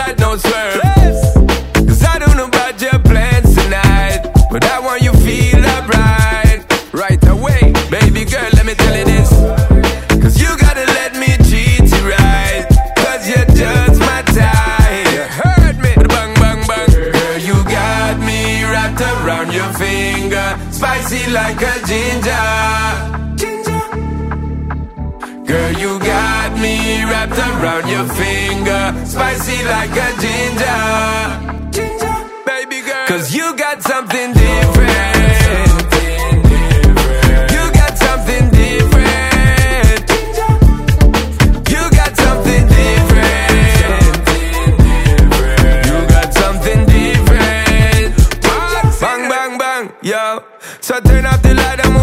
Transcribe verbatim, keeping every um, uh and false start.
right, no swerve. Cause I don't know about your plans tonight, but I want you feel alright right away. Baby girl, let me tell you this, cause you gotta let me treat you right, cause you're just my type. You heard me, bang, bang, bang. Girl, you got me wrapped around your finger, spicy like a ginger. Girl, you got me wrapped around your finger, spicy like a ginger. Ginger, baby girl, cause you got something different. You got something different. You got something different. You got something different. Bang, bang, bang, yo. So turn off the light and